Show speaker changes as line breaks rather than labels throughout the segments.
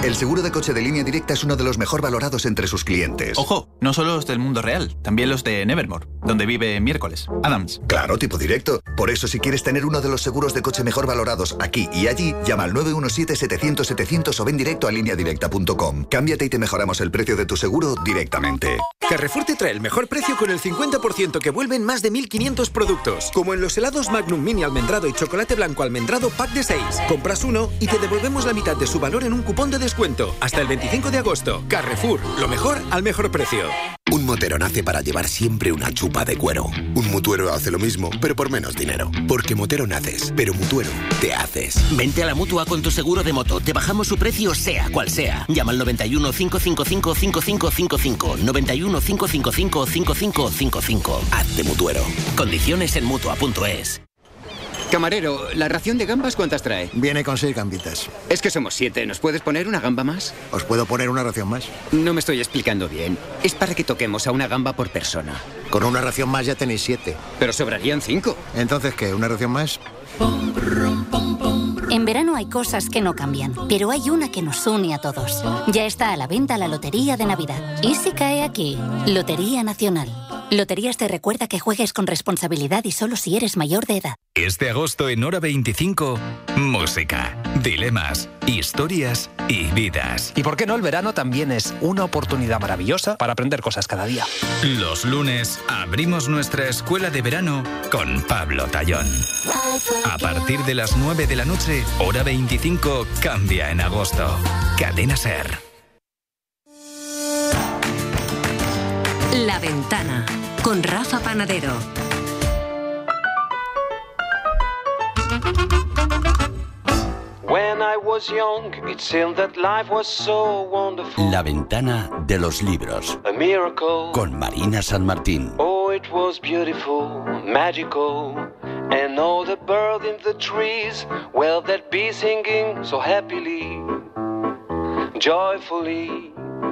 El seguro de coche de Línea Directa es uno de los mejor valorados entre sus clientes.
Ojo, no solo los del mundo real, también los de Nevermore, donde vive Miércoles, Adams.
Claro, tipo directo. Por eso, si quieres tener uno de los seguros de coche mejor valorados aquí y allí, llama al 917-700-700 o ven directo a lineadirecta.com. Cámbiate y te mejoramos el precio de tu seguro directamente.
Carrefour te trae el mejor precio con el 50% que vuelven más de 1.500 productos. Como en los helados Magnum Mini almendrado y chocolate blanco almendrado pack de 6. Compras uno y te devolvemos la mitad de su valor en un cupón de descuento. Hasta el 25 de agosto. Carrefour, lo mejor al mejor precio.
Un motero nace para llevar siempre una chupa de cuero. Un mutuero hace lo mismo, pero por menos dinero. Porque motero naces, pero mutuero te haces.
Vente a la Mutua con tu seguro de moto. Te bajamos su precio sea cual sea. Llama al 91 555 5555. 91 555 5555.
Hazte mutuero.
Condiciones en Mutua.es.
Camarero, ¿la ración de gambas cuántas trae?
Viene con 6 gambitas.
Es que somos 7. ¿Nos puedes poner una gamba más?
¿Os puedo poner una ración más?
No me estoy explicando bien. Es para que toquemos a una gamba por persona.
Con una ración más ya tenéis 7.
Pero sobrarían 5.
¿Entonces qué? ¿Una ración más?
En verano hay cosas que no cambian, pero hay una que nos une a todos. Ya está a la venta la Lotería de Navidad. ¿Y si cae aquí? Lotería Nacional. Loterías te recuerda que juegues con responsabilidad y solo si eres mayor de edad.
Este agosto en Hora 25, música, dilemas, historias y vidas.
¿Y por qué no? El verano también es una oportunidad maravillosa para aprender cosas cada día.
Los lunes abrimos nuestra escuela de verano con Pablo Tallón. A partir de las 9 de la noche, Hora 25 cambia en agosto. Cadena SER.
La Ventana, con Rafa Panadero.
La Ventana de los libros, con Marina San Martín.
Oh, it was beautiful, magical, and all the birds in the trees, well, they'd be singing so happily, joyfully,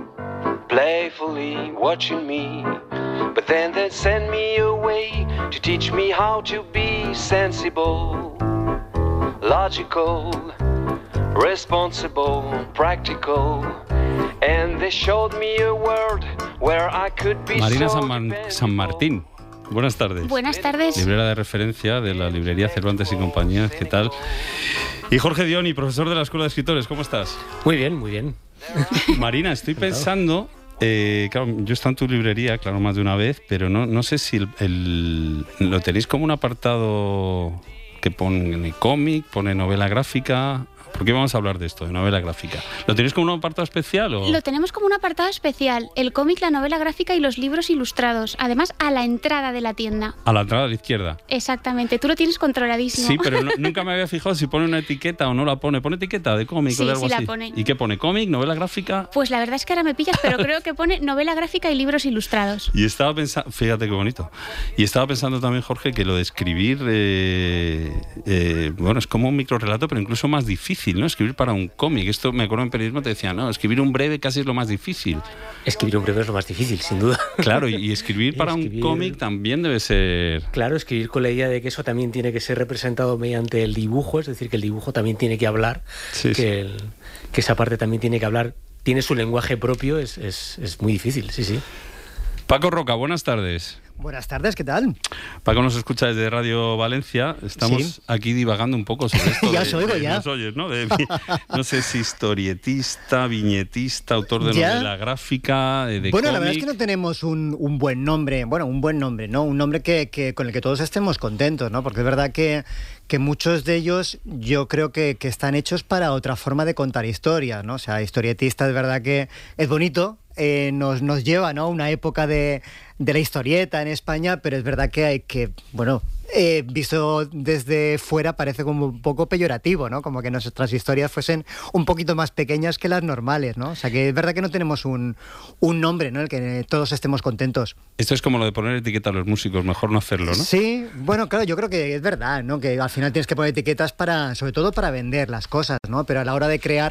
playfully, watching me. But then they send me away to teach me how to be sensible, logical, responsible, practical. And they showed me a world where I could be
Marina
so
San Martín. Buenas tardes.
Buenas tardes.
Librera de referencia de la librería Cervantes y Compañía. ¿Qué tal? Y Jorge Dioni, profesor de la Escuela de Escritores. ¿Cómo estás?
Muy bien, muy bien.
Marina, estoy pensando... claro, yo he estado en tu librería, claro, más de una vez, pero no sé si lo tenéis como un apartado que pone cómic, pone novela gráfica. ¿Por qué vamos a hablar de esto, de novela gráfica? ¿Lo tenéis como un apartado especial? ¿O?
Lo tenemos como un apartado especial, el cómic, la novela gráfica y los libros ilustrados. Además, a la entrada de la tienda.
A la entrada a la izquierda.
Exactamente, tú lo tienes controladísimo.
Sí, pero nunca me había fijado si pone una etiqueta o no la pone. ¿Pone etiqueta de cómic o de algo
sí
así?
la pone.
¿Y qué pone? ¿Cómic, novela gráfica?
Pues la verdad es que ahora me pillas, pero creo que pone novela gráfica y libros ilustrados.
Y estaba pensando, fíjate qué bonito. Y estaba pensando también, Jorge, que lo de escribir, bueno, es como un microrelato, pero incluso más difícil, ¿no? Escribir para un cómic. Esto me acuerdo en periodismo, te decía, no, escribir un breve casi es lo más difícil.
Escribir un breve es lo más difícil, sin duda.
Claro, y escribir para un cómic también debe ser...
Claro, escribir con la idea de que eso también tiene que ser representado mediante el dibujo, es decir, que el dibujo también tiene que hablar, que esa parte también tiene que hablar, tiene su lenguaje propio, es muy difícil, sí.
Paco Roca, buenas tardes.
Buenas tardes, ¿qué tal?
Paco nos escucha desde Radio Valencia. Estamos aquí divagando un poco sobre esto.
Ya os oigo, ya.
Nos oyes, ¿no? No sé si historietista, viñetista, autor de novela gráfica, de
Bueno,
cómic.
La verdad es que no tenemos un buen nombre. Bueno, un buen nombre, ¿no? Un nombre que con el que todos estemos contentos, ¿no? Porque es verdad que muchos de ellos yo creo que están hechos para otra forma de contar historias, ¿no? O sea, historietista es verdad que es bonito, nos lleva, ¿no?, una época de la historieta en España, pero es verdad que hay que, bueno, visto desde fuera parece como un poco peyorativo, ¿no? Como que nuestras historias fuesen un poquito más pequeñas que las normales, ¿no? O sea, que es verdad que no tenemos un nombre, ¿no?, el que todos estemos contentos.
Esto es como lo de poner etiqueta a los músicos, mejor no hacerlo, ¿no?
Sí, bueno, claro, yo creo que es verdad, ¿no?, que al final tienes que poner etiquetas sobre todo para vender las cosas, ¿no? Pero a la hora de crear,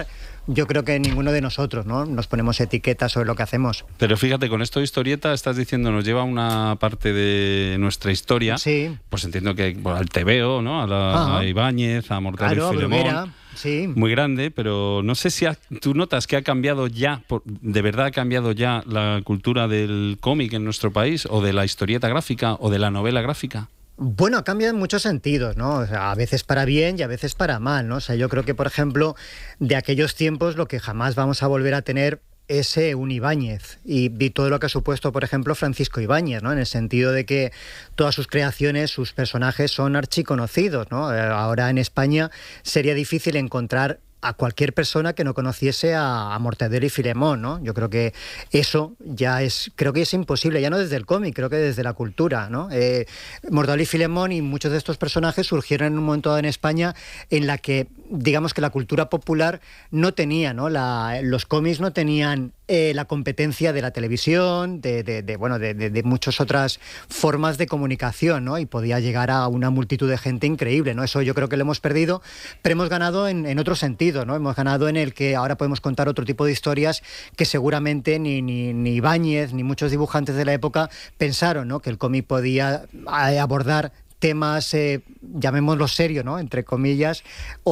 yo creo que ninguno de nosotros, ¿no?, nos ponemos etiquetas sobre lo que hacemos.
Pero fíjate, con esto de historieta estás diciendo, nos lleva una parte de nuestra historia.
Sí.
Pues entiendo que al TVO, ¿no?, a Ibáñez, a Mortadelo y Filemón.
Bruguera. Sí.
Muy grande, pero no sé si tú notas que ha cambiado ya, de verdad ha cambiado ya la cultura del cómic en nuestro país, o de la historieta gráfica, o de la novela gráfica.
Bueno, cambia en muchos sentidos, ¿no? O sea, a veces para bien y a veces para mal, ¿no? O sea, yo creo que, por ejemplo, de aquellos tiempos lo que jamás vamos a volver a tener es un Ibáñez y todo lo que ha supuesto, por ejemplo, Francisco Ibáñez, ¿no?, en el sentido de que todas sus creaciones, sus personajes son archiconocidos, ¿no? Ahora en España sería difícil encontrar a cualquier persona que no conociese a Mortadelo y Filemón, ¿no? Yo creo que eso creo que es imposible, ya no desde el cómic, creo que desde la cultura, ¿no? Mortadelo y Filemón y muchos de estos personajes surgieron en un momento dado en España en la que, digamos que la cultura popular no tenía, ¿no?, los cómics no tenían la competencia de la televisión, de muchas otras formas de comunicación, ¿no? Y podía llegar a una multitud de gente increíble, ¿no? Eso yo creo que lo hemos perdido, pero hemos ganado en otro sentido, ¿no? Hemos ganado en el que ahora podemos contar otro tipo de historias que seguramente ni Ibáñez ni muchos dibujantes de la época pensaron, ¿no?, que el cómic podía abordar temas, llamémoslo serio, ¿no?, entre comillas,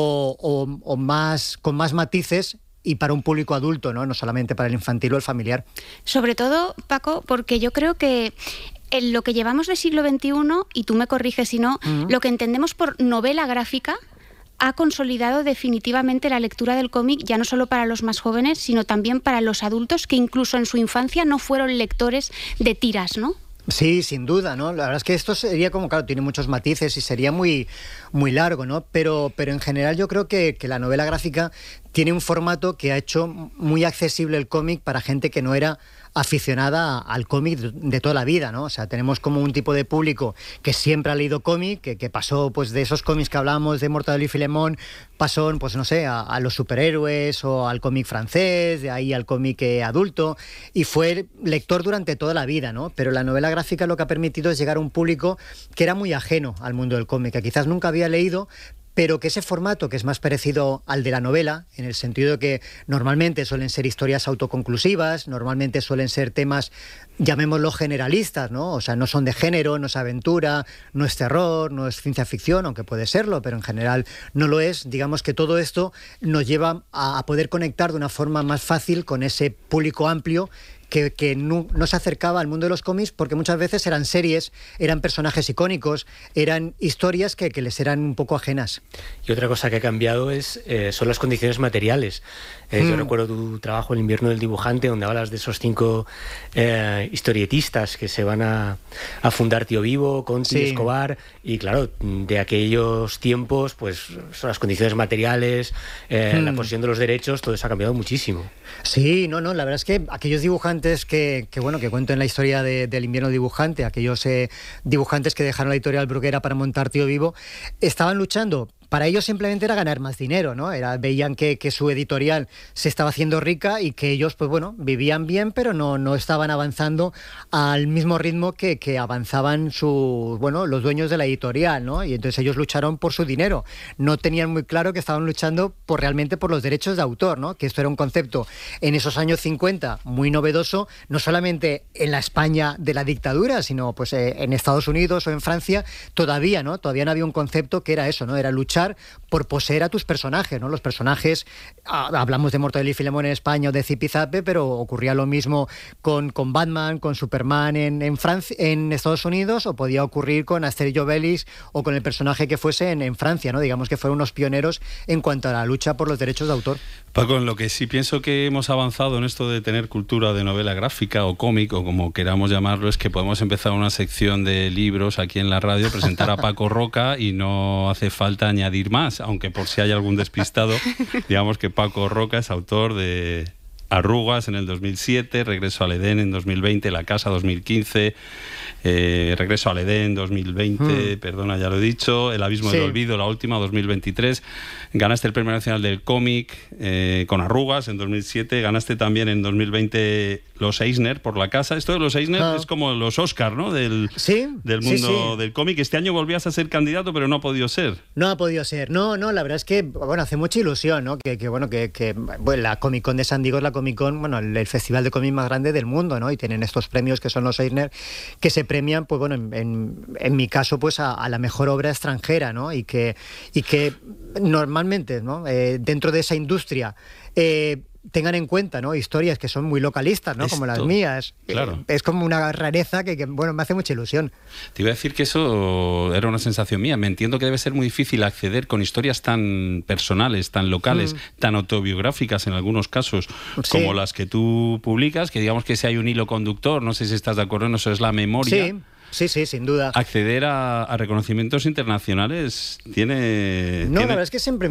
o más, con más matices, y para un público adulto, ¿no?, no solamente para el infantil o el familiar.
Sobre todo, Paco, porque yo creo que en lo que llevamos del siglo XXI, y tú me corriges si no, lo que entendemos por novela gráfica ha consolidado definitivamente la lectura del cómic, ya no solo para los más jóvenes, sino también para los adultos que incluso en su infancia no fueron lectores de tiras, ¿no?
Sí, sin duda, ¿no? La verdad es que esto sería como, claro, tiene muchos matices y sería muy, muy largo, ¿no? Pero en general yo creo que la novela gráfica tiene un formato que ha hecho muy accesible el cómic para gente que no era aficionada al cómic de toda la vida, ¿no? O sea, tenemos como un tipo de público que siempre ha leído cómic, que pasó pues de esos cómics que hablábamos de Mortadelo y Filemón, pasó, pues no sé, a los superhéroes o al cómic francés, de ahí al cómic adulto, y fue lector durante toda la vida, ¿no? Pero la novela gráfica lo que ha permitido es llegar a un público que era muy ajeno al mundo del cómic, que quizás nunca había leído, pero que ese formato, que es más parecido al de la novela, en el sentido de que normalmente suelen ser historias autoconclusivas, normalmente suelen ser temas, llamémoslo generalistas, ¿no? O sea, no son de género, no es aventura, no es terror, no es ciencia ficción, aunque puede serlo, pero en general no lo es. Digamos que todo esto nos lleva a poder conectar de una forma más fácil con ese público amplio que no se acercaba al mundo de los cómics, porque muchas veces eran series, eran personajes icónicos, eran historias que les eran un poco ajenas.
Y otra cosa que ha cambiado son las condiciones materiales. Yo recuerdo tu trabajo, El invierno del dibujante, donde hablas de esos 5 historietistas que se van a fundar Tío Vivo, Conti, Escobar, y claro, de aquellos tiempos, pues son las condiciones materiales, la posesión de los derechos, todo eso ha cambiado muchísimo.
Sí, la verdad es que aquellos dibujantes que cuento en la historia del invierno dibujante, aquellos dibujantes que dejaron la editorial Bruguera para montar Tío Vivo, estaban luchando. Para ellos simplemente era ganar más dinero, ¿no? Veían que su editorial se estaba haciendo rica y que ellos, pues bueno, vivían bien, pero no estaban avanzando al mismo ritmo que avanzaban los dueños de la editorial, ¿no? Y entonces ellos lucharon por su dinero. No tenían muy claro que estaban luchando realmente por los derechos de autor, ¿no? Que esto era un concepto en esos años 50 muy novedoso, no solamente en la España de la dictadura, sino pues en Estados Unidos o en Francia todavía no había un concepto que era eso, ¿no? Era luchar por poseer a tus personajes, ¿no? Los personajes, hablamos de Mortadelo y Filemón en España o de Zipizape, pero ocurría lo mismo con Batman, con Superman en Estados Unidos, o podía ocurrir con Asterix y Obelix o con el personaje que fuese en Francia, ¿no? Digamos que fueron unos pioneros en cuanto a la lucha por los derechos de autor.
Paco, en lo que sí pienso que hemos avanzado en esto de tener cultura de novela gráfica o cómic, o como queramos llamarlo, es que podemos empezar una sección de libros aquí en la radio, presentar a Paco Roca, y no hace falta añadir más, aunque por si hay algún despistado, digamos que Paco Roca es autor de Arrugas en el 2007, Regreso al Edén en 2020, La Casa 2015, Regreso al Edén 2020, perdona, ya lo he dicho, El Abismo del Olvido, la última, 2023. Ganaste el Premio Nacional del Cómic con Arrugas en 2007, ganaste también en 2020 los Eisner por La Casa. Esto de los Eisner es como los Oscar, ¿no? Del mundo del cómic. Este año volvías a ser candidato, pero no ha podido ser.
No ha podido ser. No, la verdad es que, bueno, hace mucha ilusión, ¿no? Que la Comic Con de San Diego es la Comic Con, bueno, el festival de cómic más grande del mundo, ¿no? Y tienen estos premios que son los Eisner, que se premian, pues bueno, en mi caso, pues a la mejor obra extranjera, ¿no? Y que normalmente, ¿no? Dentro de esa industria tengan en cuenta, ¿no? Historias que son muy localistas, ¿no? Como las mías.
Claro.
Es como una rareza que, bueno, me hace mucha ilusión.
Te iba a decir que eso era una sensación mía. Me entiendo que debe ser muy difícil acceder con historias tan personales, tan locales, tan autobiográficas en algunos casos, como las que tú publicas, que digamos que si hay un hilo conductor, no sé si estás de acuerdo en eso, es la memoria.
Sí, sin duda.
Acceder a reconocimientos internacionales tiene
la verdad es que siempre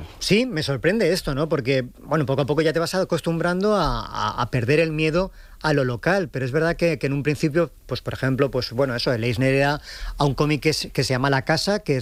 me sorprende esto, ¿no? Porque, bueno, poco a poco ya te vas acostumbrando a perder el miedo a lo local, pero es verdad que en un principio, pues por ejemplo, pues bueno, eso, el Eisner era a un cómic que se llama La Casa, que es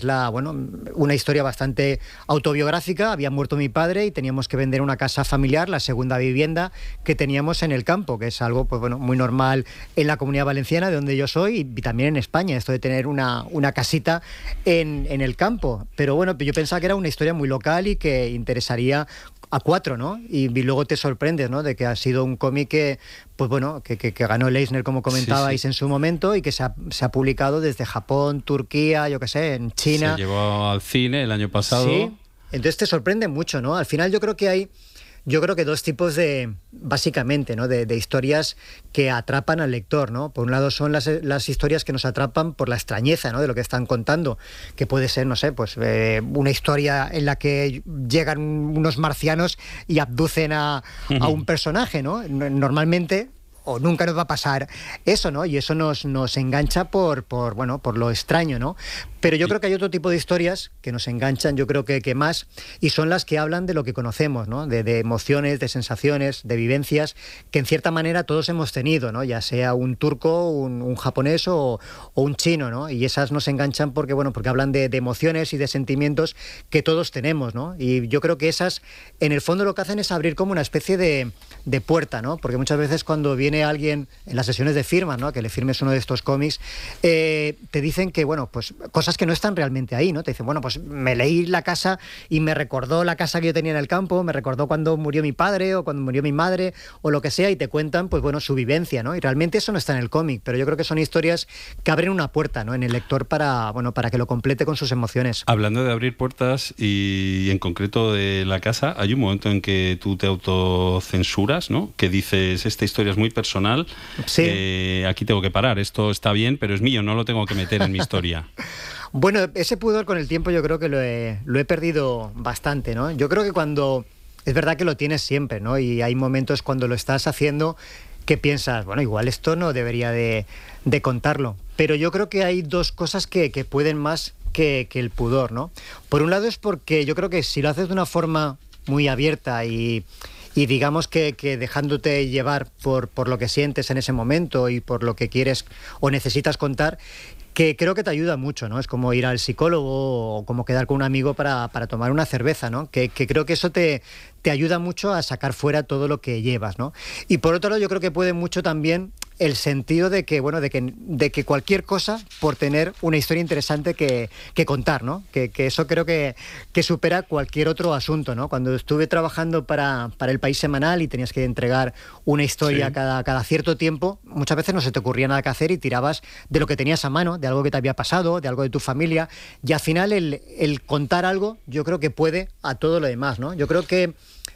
una historia bastante autobiográfica. Había muerto mi padre y teníamos que vender una casa familiar, la segunda vivienda que teníamos en el campo, que es algo, pues bueno, muy normal en la Comunidad Valenciana, de donde yo soy, y también en España, esto de tener una casita en el campo. Pero bueno, yo pensaba que era una historia muy local y que interesaría a 4, ¿no? Y luego te sorprendes, ¿no? De que ha sido un cómic que, pues bueno, que ganó el Eisner, como comentabais en su momento, y que se ha publicado desde Japón, Turquía, yo qué sé, en China.
Se llevó al cine el año pasado.
Sí, entonces te sorprende mucho, ¿no? Al final yo creo que hay dos tipos básicamente, ¿no? de historias que atrapan al lector, ¿no? Por un lado son las historias que nos atrapan por la extrañeza, ¿no? De lo que están contando, que puede ser, no sé, pues una historia en la que llegan unos marcianos y abducen a un personaje, ¿no? Normalmente, o nunca nos va a pasar eso, ¿no? Y eso nos engancha por lo extraño, ¿no? Pero yo creo que hay otro tipo de historias que nos enganchan, yo creo que más, y son las que hablan de lo que conocemos, ¿no? De emociones, de sensaciones, de vivencias que en cierta manera todos hemos tenido, ¿no? Ya sea un turco, un japonés o un chino, ¿no? Y esas nos enganchan porque hablan de emociones y de sentimientos que todos tenemos, ¿no? Y yo creo que esas, en el fondo, lo que hacen es abrir como una especie de puerta, ¿no? Porque muchas veces cuando viene alguien en las sesiones de firma, ¿no? Que le firmes uno de estos cómics, te dicen que, bueno, pues cosas que no están realmente ahí, ¿no? Te dicen, bueno, pues me leí La Casa y me recordó la casa que yo tenía en el campo, me recordó cuando murió mi padre o cuando murió mi madre o lo que sea, y te cuentan, pues bueno, su vivencia, ¿no? Y realmente eso no está en el cómic, pero yo creo que son historias que abren una puerta, ¿no? En el lector para que lo complete con sus emociones.
Hablando de abrir puertas y en concreto de La Casa, hay un momento en que tú te autocensuras, ¿no? Que dices, esta historia es muy personal, aquí tengo que parar, esto está bien, pero es mío, no lo tengo que meter en mi historia.
Bueno, ese pudor con el tiempo yo creo que lo he perdido bastante, ¿no? Yo creo que es verdad que lo tienes siempre, ¿no? Y hay momentos cuando lo estás haciendo que piensas, bueno, igual esto no debería de contarlo. Pero yo creo que hay dos cosas que pueden más que el pudor, ¿no? Por un lado es porque yo creo que si lo haces de una forma muy abierta y digamos que dejándote llevar por lo que sientes en ese momento y por lo que quieres o necesitas contar, que creo que te ayuda mucho, ¿no? Es como ir al psicólogo o como quedar con un amigo para tomar una cerveza, ¿no? Que creo que eso te ayuda mucho a sacar fuera todo lo que llevas, ¿no? Y por otro lado, yo creo que puede mucho también el sentido de que cualquier cosa por tener una historia interesante que contar, ¿no? Que eso creo que supera cualquier otro asunto, ¿no? Cuando estuve trabajando para El País Semanal y tenías que entregar una historia cada cierto tiempo, muchas veces no se te ocurría nada que hacer y tirabas de lo que tenías a mano, de algo que te había pasado, de algo de tu familia, y al final el contar algo yo creo que puede a todo lo demás, ¿no? Yo creo que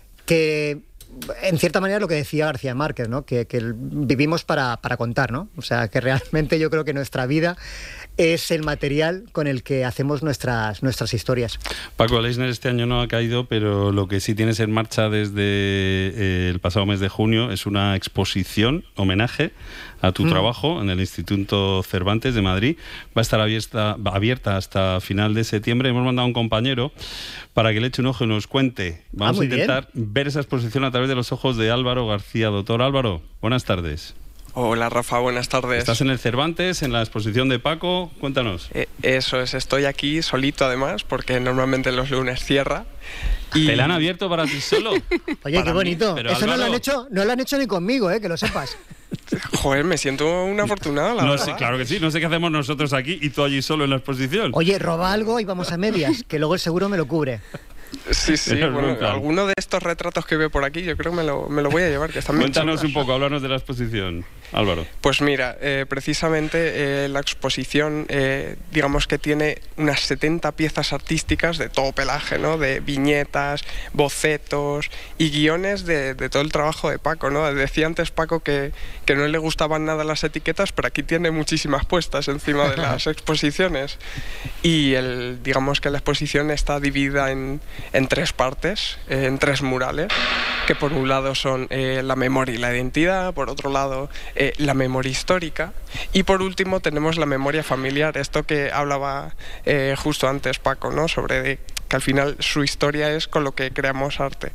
en cierta manera lo que decía García Márquez, ¿no? Que vivimos para contar, ¿no? O sea, que realmente yo creo que nuestra vida es el material con el que hacemos nuestras historias.
Paco, Leisner este año no ha caído, pero lo que sí tienes en marcha desde el pasado mes de junio es una exposición, homenaje a tu trabajo en el Instituto Cervantes de Madrid. Va a estar abierta hasta final de septiembre. Hemos mandado a un compañero para que le eche un ojo y nos cuente. Vamos a intentar ver esa exposición a través de los ojos de Álvaro García. Doctor Álvaro, buenas tardes.
Hola Rafa, buenas tardes.
Estás en el Cervantes, en la exposición de Paco, cuéntanos.
Eso es, estoy aquí solito además, porque normalmente los lunes cierra. Y...
¿Te la han abierto para ti solo?
Oye, qué bonito.
Pero,
eso
Álvaro...
no lo han hecho ni conmigo, que lo sepas.
Joder, me siento un afortunado, la verdad.
Sé, claro que sí, no sé qué hacemos nosotros aquí y tú allí solo en la exposición.
Oye, roba algo y vamos a medias, que luego el seguro me lo cubre.
Sí, bueno, alguno de estos retratos que veo por aquí yo creo que me lo voy a llevar, que están bien chulos.
Cuéntanos un poco, háblanos de la exposición, Álvaro.
Pues mira, precisamente la exposición digamos que tiene unas 70 piezas artísticas de todo pelaje, ¿no? De viñetas, bocetos y guiones de todo el trabajo de Paco, ¿no? Decía antes Paco que no le gustaban nada las etiquetas, pero aquí tiene muchísimas puestas encima de las exposiciones. Y digamos que la exposición está dividida en 3 partes, en 3 murales, que por un lado son la memoria y la identidad, por otro lado la memoria histórica y por último tenemos la memoria familiar, esto que hablaba justo antes Paco, ¿no? Sobre que al final su historia es con lo que creamos arte.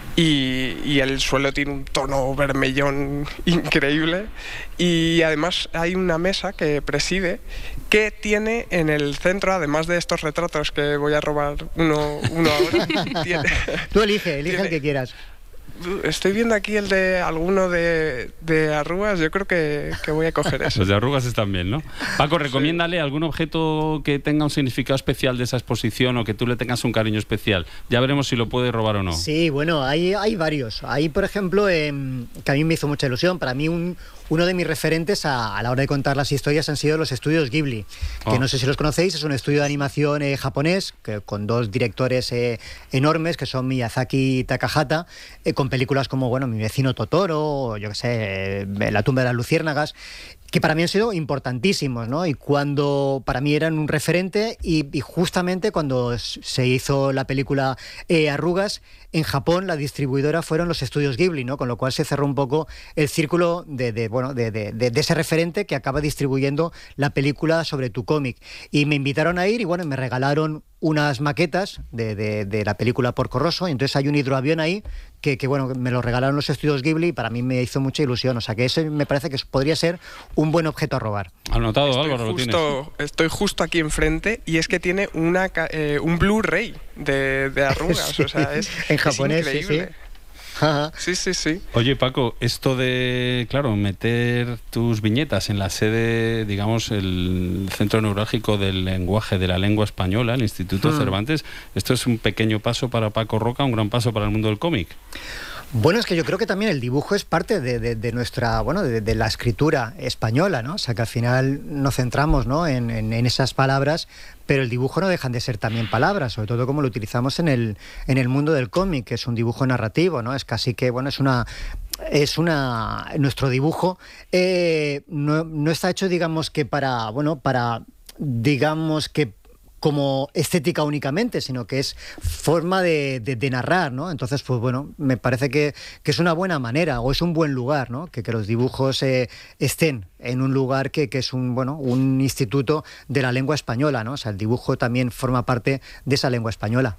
Y el suelo tiene un tono vermellón increíble y además hay una mesa que preside que tiene en el centro, además de estos retratos que voy a robar uno ahora.
Tú elige el que quieras.
Estoy viendo aquí el de alguno de Arrugas, yo creo que voy a coger eso.
Los de Arrugas están bien, ¿no? Paco, recomiéndale algún objeto que tenga un significado especial de esa exposición o que tú le tengas un cariño especial. Ya veremos si lo puede robar o no.
Sí, bueno, hay varios. Hay, por ejemplo, que a mí me hizo mucha ilusión, para mí uno de mis referentes a la hora de contar las historias han sido los estudios Ghibli, que no sé si los conocéis, es un estudio de animación japonés con 2 directores enormes, que son Miyazaki y Takahata, con películas como, bueno, Mi vecino Totoro, o yo qué sé, La tumba de las luciérnagas, que para mí han sido importantísimos, ¿no? Y cuando para mí eran un referente y justamente cuando se hizo la película Arrugas, en Japón la distribuidora fueron los estudios Ghibli, ¿no? Con lo cual se cerró un poco el círculo de ese referente que acaba distribuyendo la película sobre tu cómic. Y me invitaron a ir y bueno, me regalaron unas maquetas de la película Porco Rosso, y entonces hay un hidroavión ahí que bueno, me lo regalaron los estudios Ghibli y para mí me hizo mucha ilusión, o sea que ese me parece que podría ser un buen objeto a robar.
Anotado, Álvaro, lo tienes.
Estoy justo aquí enfrente y es que tiene un Blu-ray de Arrugas, sí, o sea, es
en japonés,
es increíble. Sí.
Oye, Paco, esto de, claro, meter tus viñetas en la sede, digamos, el centro neurálgico del lenguaje, de la lengua española, el Instituto Cervantes, esto es un pequeño paso para Paco Roca, un gran paso para el mundo del cómic.
Bueno, es que yo creo que también el dibujo es parte de nuestra, bueno, de la escritura española, ¿no? O sea, que al final nos centramos, ¿no? en esas palabras, pero el dibujo no dejan de ser también palabras, sobre todo como lo utilizamos en el mundo del cómic, que es un dibujo narrativo, ¿no? Es casi que, bueno, nuestro dibujo no está hecho, digamos que como estética únicamente, sino que es forma de narrar, ¿no? Entonces, pues bueno, me parece que es una buena manera o es un buen lugar, ¿no? Que los dibujos estén en un lugar que es un instituto de la lengua española, ¿no? O sea, el dibujo también forma parte de esa lengua española.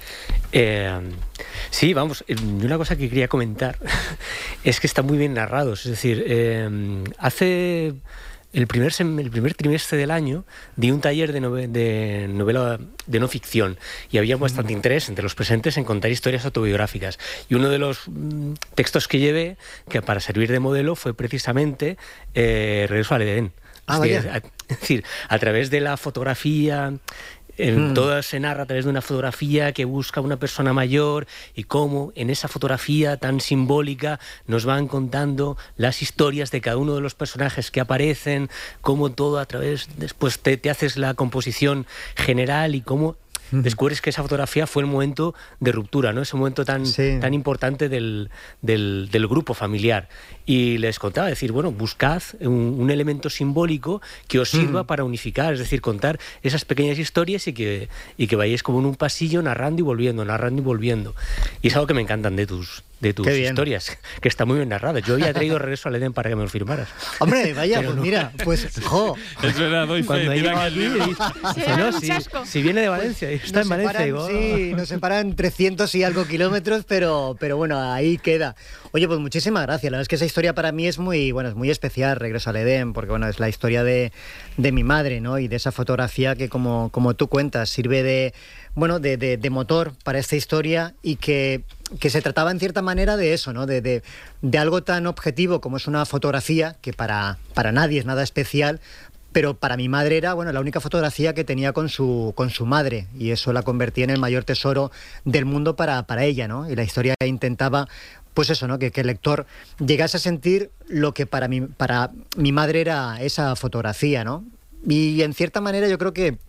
Sí, vamos, una cosa que quería comentar es que están muy bien narrados, es decir, hace... El primer trimestre del año di un taller de novela de no ficción y había bastante interés entre los presentes en contar historias autobiográficas. Y uno de los textos que llevé, que para servir de modelo, fue precisamente Regreso al Edén. Es decir, a través de la fotografía... Todo se narra a través de una fotografía que busca una persona mayor y cómo en esa fotografía tan simbólica nos van contando las historias de cada uno de los personajes que aparecen, cómo todo a través, después te haces la composición general y cómo descubres que esa fotografía fue el momento de ruptura, ¿no? Ese momento tan importante del grupo familiar. Y les contaba, decir, bueno, buscad un elemento simbólico que os sirva para unificar, es decir, contar esas pequeñas historias y que vayáis como en un pasillo narrando y volviendo. Y es algo que me encantan de tus historias, que está muy bien narrada. Yo había traído Regreso al Edén para que me lo firmaras.
Hombre, vaya, pues mira, pues, jo.
Es verdad, doy fe.
Cuando he llegado aquí, si viene de Valencia, está en Valencia.
Sí, nos separan 300 y algo kilómetros, pero bueno, ahí queda. Oye, pues muchísimas gracias. La verdad es que esa historia para mí es muy especial, Regreso al Edén, porque bueno, es la historia de mi madre, ¿no? Y de esa fotografía que, como tú cuentas, sirve de motor para esta historia, y que se trataba en cierta manera de eso, ¿no? De algo tan objetivo como es una fotografía, que para nadie es nada especial, pero para mi madre era, bueno, la única fotografía que tenía con su madre, y eso la convertía en el mayor tesoro del mundo para ella, ¿no? Y la historia intentaba, pues eso, ¿no? Que el lector llegase a sentir lo que para mi madre era esa fotografía, ¿no? Y en cierta manera yo creo que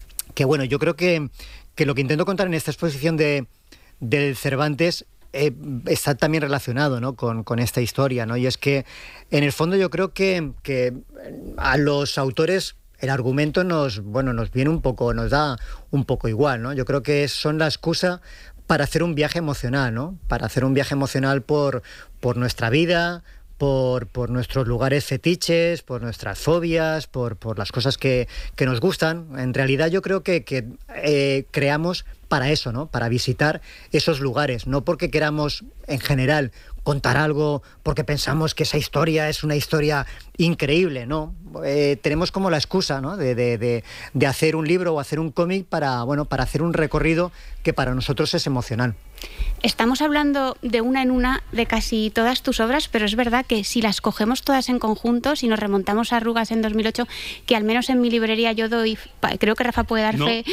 lo que intento contar en esta exposición del Cervantes está también relacionado, ¿no? con esta historia, ¿no? Y es que en el fondo yo creo que a los autores el argumento nos da un poco igual, ¿no? Yo creo que son la excusa para hacer un viaje emocional, ¿no? Para hacer un viaje emocional por nuestra vida, por nuestros lugares fetiches, por nuestras fobias, por las cosas que nos gustan. En realidad yo creo que creamos para eso, ¿no? Para visitar esos lugares, no porque queramos en general contar algo porque pensamos que esa historia es una historia increíble, ¿no? Tenemos como la excusa, ¿no? de hacer un libro o hacer un cómic para hacer un recorrido que para nosotros es emocional.
Estamos hablando de una en una de casi todas tus obras, pero es verdad que si las cogemos todas en conjunto, si nos remontamos a Arrugas en 2008, que al menos en mi librería yo doy, creo que Rafa puede dar fe.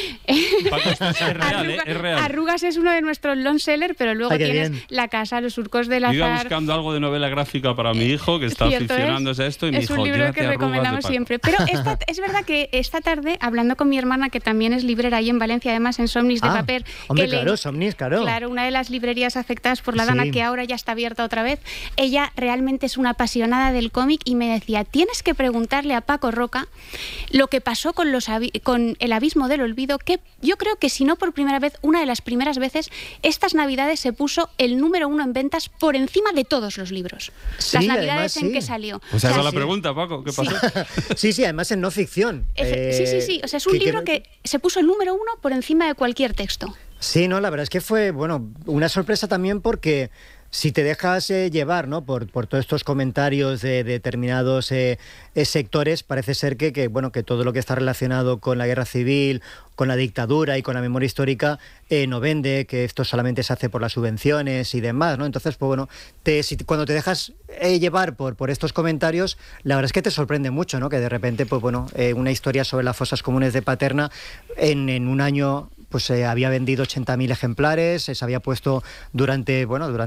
Es real.
Arrugas es uno de nuestros long sellers, pero luego tienes
bien.
La Casa, Los Surcos del Azar.
Iba buscando algo de novela gráfica para mi hijo, que está aficionándose a esto, y me dijo,
es un libro que recomendamos siempre. Pero es verdad que esta tarde, hablando con mi hermana, que también es librera ahí en Valencia, además en Somnis de Paper.
Hombre, claro, Somnis, claro.
Claro, una de las librerías afectadas por la Dana, que ahora ya está abierta otra vez. Ella realmente es una apasionada del cómic y me decía, tienes que preguntarle a Paco Roca lo que pasó con El Abismo del Olvido, que yo creo que si no por primera vez, una de las primeras veces, estas navidades se puso el número 1 en ventas por encima de todos los libros.
Sí,
las navidades
además,
en que salió.
O sea, esa es la pregunta, Paco, ¿qué pasó?
Sí, además en no ficción.
Sí. O sea, es un libro que se puso el número 1 por encima de cualquier texto.
Sí, no, la verdad es que fue, una sorpresa también, porque si te dejas llevar, ¿no? por todos estos comentarios de determinados sectores, parece ser que todo lo que está relacionado con la guerra civil, con la dictadura y con la memoria histórica no vende, que esto solamente se hace por las subvenciones y demás, ¿no? Entonces, cuando te dejas llevar por estos comentarios, la verdad es que te sorprende mucho, ¿no? Que de repente, una historia sobre las fosas comunes de Paterna en un año había vendido 80.000 ejemplares, se había puesto durante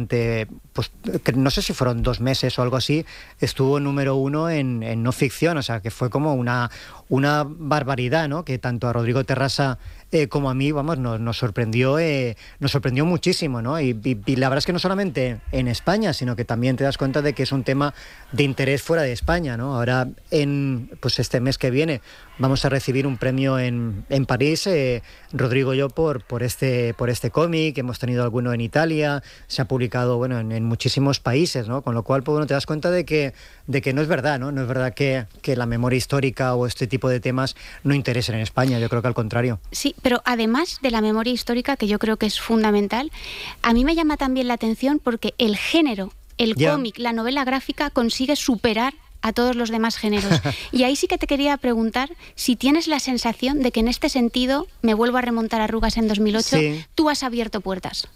no sé si fueron 2 meses o algo así, estuvo número 1 en no ficción, o sea que fue como una barbaridad, ¿no? Que tanto a Rodrigo Terrasa como a mí, nos sorprendió muchísimo, ¿no? Y la verdad es que no solamente en España, sino que también te das cuenta de que es un tema de interés fuera de España, ¿no? Ahora, este mes que viene, vamos a recibir un premio en París, Rodrigo y yo, por este cómic. Hemos tenido alguno en Italia, se ha publicado en muchísimos países, ¿no? Con lo cual, te das cuenta de que no es verdad, ¿no? No es verdad que la memoria histórica o este tipo de temas no interesen en España. Yo creo que al contrario.
Sí, pero además de la memoria histórica, que yo creo que es fundamental, a mí me llama también la atención porque el género, el cómic, la novela gráfica consigue superar a todos los demás géneros. Y ahí sí que te quería preguntar si tienes la sensación de que en este sentido, me vuelvo a remontar a Arrugas en 2008, tú has abierto puertas.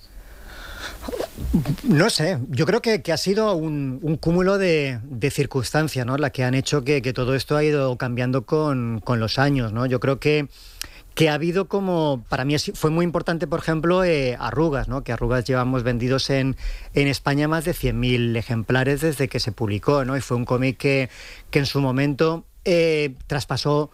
No sé, yo creo que ha sido un cúmulo de circunstancias, ¿no? La que han hecho que todo esto ha ido cambiando con los años, ¿no? Yo creo que ha habido para mí fue muy importante, por ejemplo, Arrugas, ¿no? Que Arrugas llevamos vendidos en España más de 100.000 ejemplares desde que se publicó, ¿no? Y fue un cómic que en su momento traspasó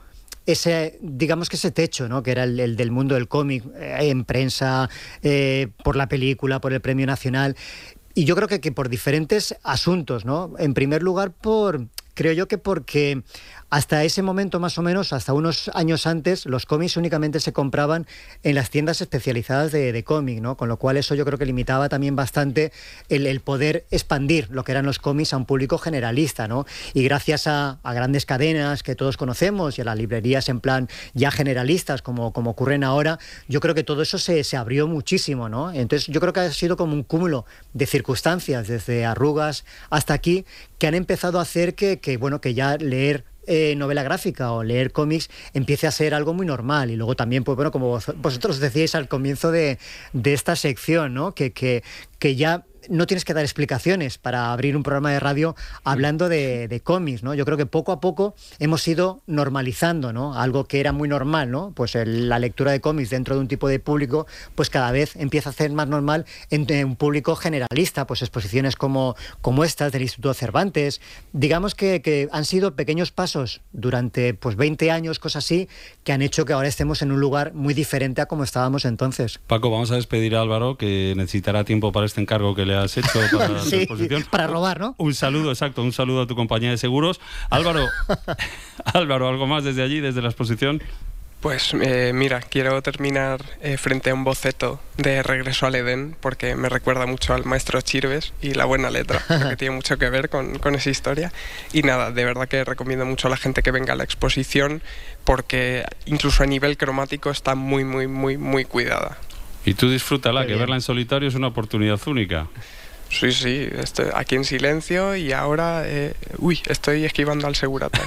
digamos que ese techo, ¿no? Que era el del mundo del cómic, en prensa, por la película, por el Premio Nacional. Y yo creo que por diferentes asuntos, ¿no? En primer lugar, creo yo que porque hasta ese momento, más o menos, hasta unos años antes, los cómics únicamente se compraban en las tiendas especializadas de cómic, ¿no? Con lo cual eso yo creo que limitaba también bastante el poder expandir lo que eran los cómics a un público generalista, ¿no? Y gracias a grandes cadenas que todos conocemos y a las librerías en plan ya generalistas, como ocurren ahora, yo creo que todo eso se abrió muchísimo, ¿no? Entonces yo creo que ha sido como un cúmulo de circunstancias, desde Arrugas hasta aquí, que han empezado a hacer que ya leer novela gráfica o leer cómics empiece a ser algo muy normal. Y luego también, pues bueno, como vosotros decíais al comienzo de esta sección, ¿no? Que ya no tienes que dar explicaciones para abrir un programa de radio hablando de cómics, ¿no? Yo creo que poco a poco hemos ido normalizando, ¿no? Algo que era muy normal, ¿no? Pues la lectura de cómics dentro de un tipo de público, pues cada vez empieza a ser más normal en un público generalista, pues exposiciones como estas del Instituto Cervantes. Digamos que han sido pequeños pasos durante pues 20 años, cosas así, que han hecho que ahora estemos en un lugar muy diferente a como estábamos entonces.
Paco, vamos a despedir a Álvaro, que necesitará tiempo para este encargo que le has hecho para la exposición.
Para robar, ¿no?
Un saludo, exacto, un saludo a tu compañía de seguros. Álvaro, ¿algo más desde allí, desde la exposición?
Pues mira, quiero terminar frente a un boceto de Regreso al Edén, porque me recuerda mucho al maestro Chirves y la buena letra, que tiene mucho que ver con esa historia. Y nada, de verdad que recomiendo mucho a la gente que venga a la exposición, porque incluso a nivel cromático está muy, muy, muy, muy cuidada.
Y tú disfrútala, que verla en solitario es una oportunidad única.
Sí, estoy aquí en silencio y ahora estoy esquivando al segurata.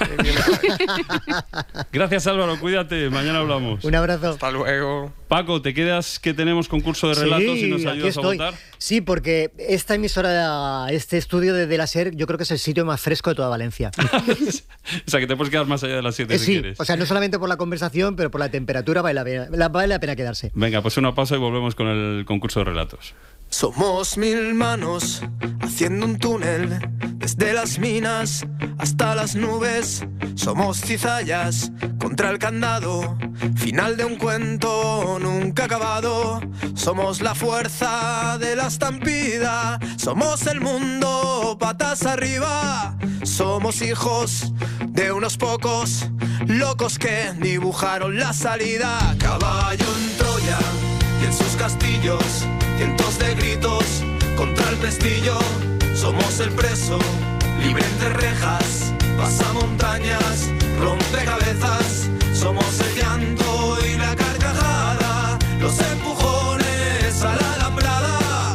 Gracias, Álvaro, cuídate, mañana hablamos.
Un abrazo.
Hasta luego.
Paco, ¿te quedas que tenemos concurso de relatos y nos ayudas a votar?
Sí, porque esta emisora, este estudio de la SER, yo creo que es el sitio más fresco de toda Valencia.
O sea, que te puedes quedar más allá de las 7 si quieres.
O sea, no solamente por la conversación, pero por la temperatura vale la pena quedarse.
Venga, pues una pausa y volvemos con el concurso de relatos.
Somos 1000 manos haciendo un túnel desde las minas hasta las nubes. Somos cizallas contra el candado, final de un cuento nunca acabado. Somos la fuerza de la estampida, somos el mundo patas arriba. Somos hijos de unos pocos locos que dibujaron la salida. Caballo en Troya y en sus castillos, cientos de gritos contra el pestillo. Somos el preso, libre entre rejas, pasa montañas, rompe cabezas. Somos el llanto y la carcajada, los empujones a la alambrada.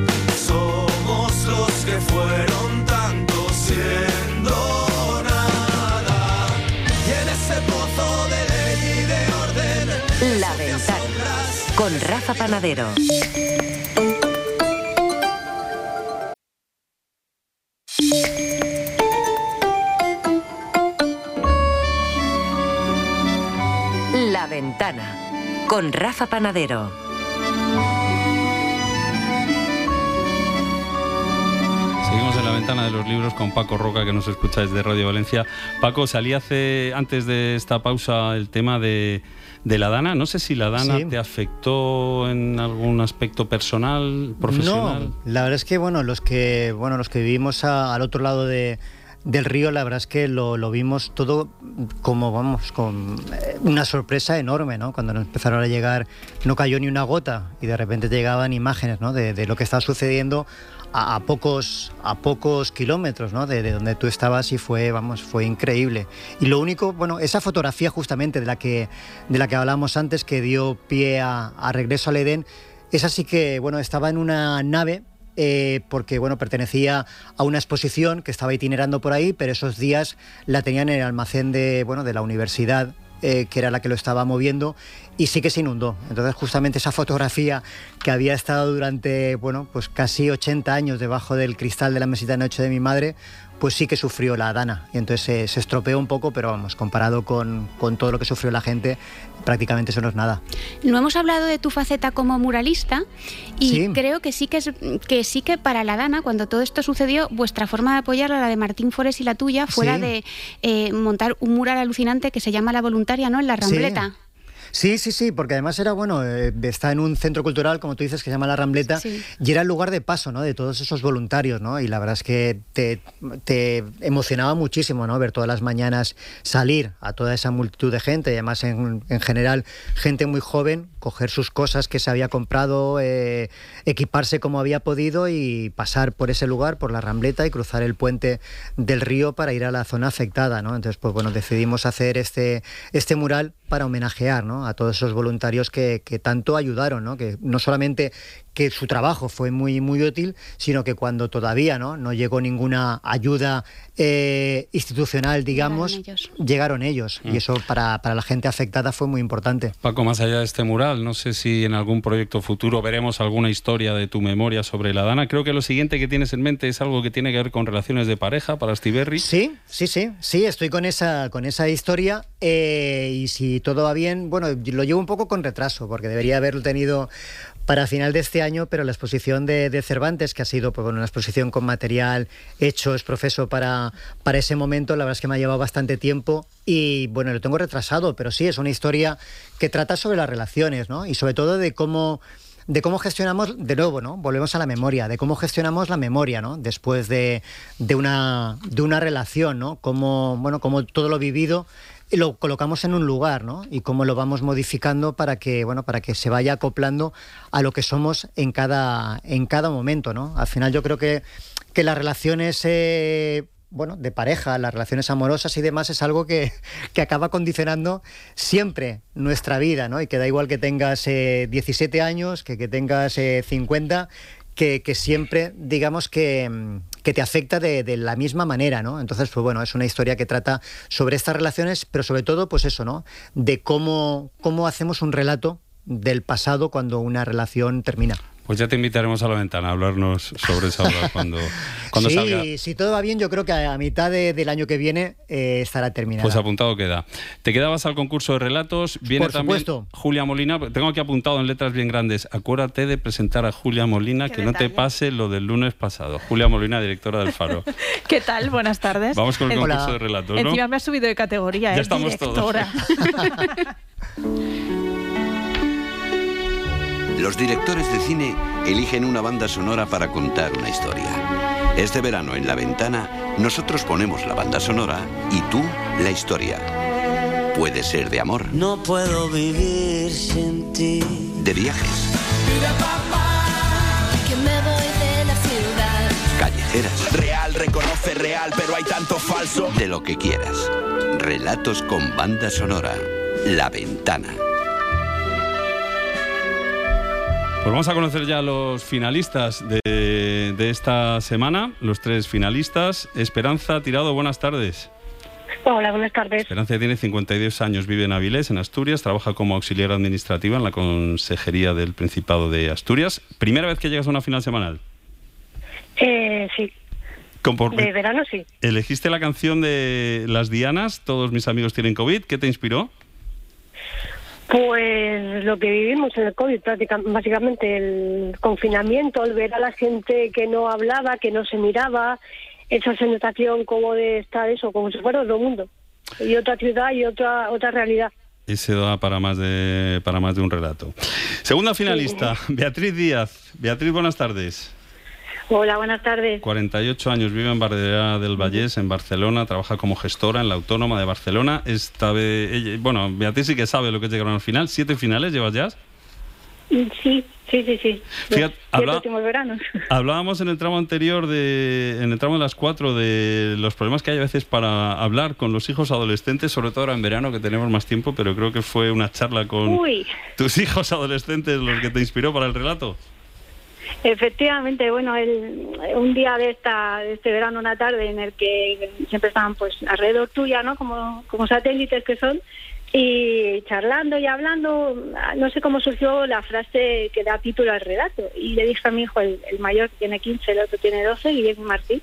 Somos los que fueron tanto siendo nada. Y en ese pozo de ley y de orden,
La Ventana, con Rafa Panadero. La Ventana, con Rafa Panadero.
Seguimos en La Ventana de los Libros con Paco Roca, que nos escucha desde Radio Valencia. Paco, salía antes de esta pausa el tema de la Dana. No sé si la Dana te afectó en algún aspecto personal, profesional.
No, la verdad es que los que vivimos al otro lado del río, la verdad es que lo vimos todo como, con una sorpresa enorme, ¿no? Cuando nos empezaron a llegar, no cayó ni una gota y de repente te llegaban imágenes, ¿no? de lo que estaba sucediendo a pocos kilómetros, ¿no? de donde tú estabas, y fue increíble. Y lo único, esa fotografía justamente de la que hablábamos antes, que dio pie a Regreso al Edén, esa sí que, estaba en una nave, porque pertenecía a una exposición que estaba itinerando por ahí, pero esos días la tenían en el almacén de la universidad, que era la que lo estaba moviendo, y sí que se inundó. Entonces justamente esa fotografía, que había estado durante casi 80 años debajo del cristal de la mesita de noche de mi madre, pues sí que sufrió la Dana. Y entonces se estropeó un poco, pero vamos, comparado con todo lo que sufrió la gente, prácticamente eso no es nada.
No hemos hablado de tu faceta como muralista y sí, creo que sí que para la Dana, cuando todo esto sucedió, vuestra forma de apoyarla, la de Martín Forés y la tuya, fue la de montar un mural alucinante que se llama La Voluntaria, ¿no?, en la Rambleta.
Sí, porque además era, está en un centro cultural, como tú dices, que se llama La Rambleta, y era el lugar de paso, ¿no?, de todos esos voluntarios, ¿no? Y la verdad es que te emocionaba muchísimo, ¿no?, ver todas las mañanas salir a toda esa multitud de gente, y además en general gente muy joven, coger sus cosas que se había comprado, equiparse como había podido y pasar por ese lugar, por La Rambleta, y cruzar el puente del río para ir a la zona afectada, ¿no? Entonces, pues bueno, decidimos hacer este mural para homenajear, ¿no?, a todos esos voluntarios que tanto ayudaron, ¿no?, que no solamente que su trabajo fue muy, muy útil, sino que cuando todavía no llegó ninguna ayuda institucional, digamos, llegaron ellos. Y eso para la gente afectada fue muy importante.
Paco, más allá de este mural, no sé si en algún proyecto futuro veremos alguna historia de tu memoria sobre la Dana. Creo que lo siguiente que tienes en mente es algo que tiene que ver con relaciones de pareja para Astiberri.
Sí, estoy con esa historia, y si todo va bien, bueno, lo llevo un poco con retraso, porque debería haberlo tenido para final de este año, pero la exposición de Cervantes, que ha sido una exposición con material hecho, es profeso para ese momento, la verdad es que me ha llevado bastante tiempo y bueno, lo tengo retrasado, pero sí, es una historia que trata sobre las relaciones, ¿no? Y sobre todo de cómo gestionamos, de nuevo, ¿no?, volvemos a la memoria, de cómo gestionamos la memoria, ¿no?, después de una relación, ¿no?, cómo todo lo vivido lo colocamos en un lugar, ¿no?, y cómo lo vamos modificando para que se vaya acoplando a lo que somos en cada momento, ¿no? Al final yo creo que las relaciones de pareja, las relaciones amorosas y demás es algo que acaba condicionando siempre nuestra vida, ¿no? Y que da igual que tengas 17 años, que tengas 50, que siempre, digamos, que te afecta de la misma manera, ¿no? Entonces, pues bueno, es una historia que trata sobre estas relaciones, pero sobre todo, pues eso, ¿no?, de cómo hacemos un relato del pasado cuando una relación termina.
Pues ya te invitaremos a La Ventana a hablarnos sobre esa obra cuando salga.
Sí, si todo va bien, yo creo que a mitad del año que viene estará terminada.
Pues apuntado queda. Te quedabas al concurso de relatos. Viene
Por
también
supuesto.
Julia Molina. Tengo aquí apuntado en letras bien grandes. Acuérdate de presentar a Julia Molina, que no te pase lo del lunes pasado. Julia Molina, directora del Faro.
¿Qué tal? Buenas tardes.
Vamos con el concurso de relatos, ¿no?
Encima me has subido de categoría,
ya estamos
directora.
Todos.
Los directores de cine eligen una banda sonora para contar una historia. Este verano en La Ventana, nosotros ponemos la banda sonora y tú la historia. Puede ser de amor.
No puedo vivir sin ti.
De viajes.
Mira, papá, que me voy de la ciudad.
Callejeras.
Real, reconoce real, pero hay tanto falso.
De lo que quieras. Relatos con banda sonora. La Ventana.
Pues vamos a conocer ya a los finalistas de esta semana, los 3 finalistas. Esperanza Tirado, buenas tardes.
Hola, buenas tardes.
Esperanza tiene 52 años, vive en Avilés, en Asturias, trabaja como auxiliar administrativa en la Consejería del Principado de Asturias. ¿Primera vez que llegas a una final semanal?
Sí. De verano, sí.
¿Elegiste la canción de Las Dianas, Todos mis amigos tienen COVID? ¿Qué te inspiró?
Pues lo que vivimos en el COVID, básicamente el confinamiento, el ver a la gente que no hablaba, que no se miraba, esa sensación como de estar eso, como si fuera otro mundo, y otra ciudad y otra realidad.
Ese da para más de un relato. Segunda finalista, sí. Beatriz Díaz. Beatriz, buenas tardes.
Hola, buenas tardes.
48 años, vive en Barberá del Vallés, en Barcelona, trabaja como gestora en la Autónoma de Barcelona. Esta vez, Beatriz sí que sabe lo que es llegar al final. 7 finales llevas ya.
Sí.
Fíjate,
últimos veranos.
Hablábamos en el tramo anterior, en el tramo de las 4, de los problemas que hay a veces para hablar con los hijos adolescentes, sobre todo ahora en verano que tenemos más tiempo, pero creo que fue una charla con tus hijos adolescentes los que te inspiró para el relato.
Efectivamente, bueno, un día de este verano, una tarde en el que siempre estaban pues alrededor tuya, ¿no? Como satélites que son, y charlando y hablando, no sé cómo surgió la frase que da título al relato, y le dije a mi hijo, el mayor que tiene 15, el otro tiene 12, Guillermo Martín,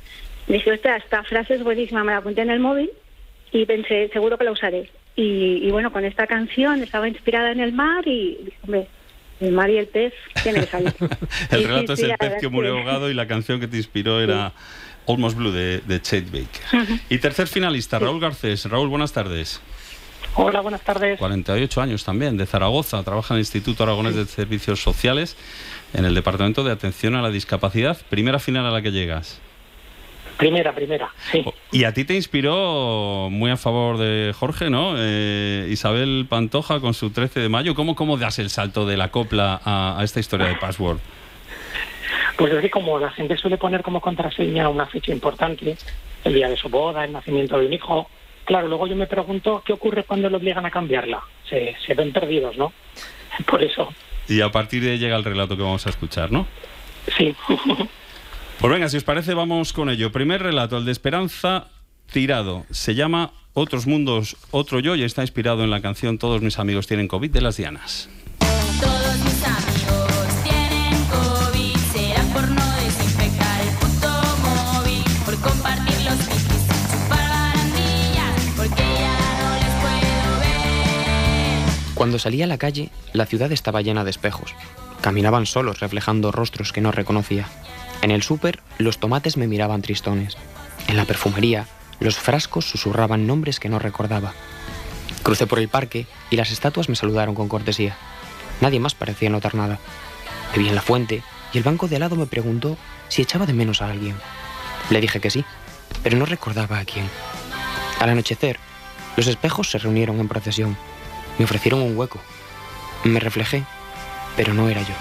Dije, ostras, esta frase es buenísima, me la apunté en el móvil y pensé, seguro que la usaré. Y bueno, con esta canción estaba inspirada en el mar y dije, hombre, el mar y el pez tiene que salir.
El relato es El pez que murió ahogado y la canción que te inspiró era Almost Blue de Chet Baker. Y tercer finalista, Raúl Garcés. Raúl, buenas tardes.
Hola, buenas tardes.
48 años también, de Zaragoza. Trabaja en el Instituto Aragonés de Servicios Sociales en el Departamento de Atención a la Discapacidad. Primera final a la que llegas.
Primera, sí.
Y a ti te inspiró muy a favor de Jorge, ¿no? Isabel Pantoja con su 13 de mayo. ¿Cómo das el salto de la copla a esta historia de Password?
Pues es que como la gente suele poner como contraseña una fecha importante, el día de su boda, el nacimiento de un hijo, claro, luego yo me pregunto qué ocurre cuando le obligan a cambiarla. Se ven perdidos, ¿no? Por eso.
Y a partir de ahí llega el relato que vamos a escuchar, ¿no?
Sí.
Pues venga, si os parece, vamos con ello. Primer relato, el de Esperanza Tirado. Se llama Otros mundos, otro yo y está inspirado en la canción Todos mis amigos tienen COVID de Las Dianas.
Todos mis amigos tienen COVID, será por no desinfectar el puto móvil, por compartir los piquis, chupar barandillas, porque ya no les puedo ver.
Cuando salí a la calle, la ciudad estaba llena de espejos. Caminaban solos, reflejando rostros que no reconocía. En el súper, los tomates me miraban tristones. En la perfumería, los frascos susurraban nombres que no recordaba. Crucé por el parque y las estatuas me saludaron con cortesía. Nadie más parecía notar nada. Bebí en la fuente y el banco de al lado me preguntó si echaba de menos a alguien. Le dije que sí, pero no recordaba a quién. Al anochecer, los espejos se reunieron en procesión. Me ofrecieron un hueco. Me reflejé, pero no era yo.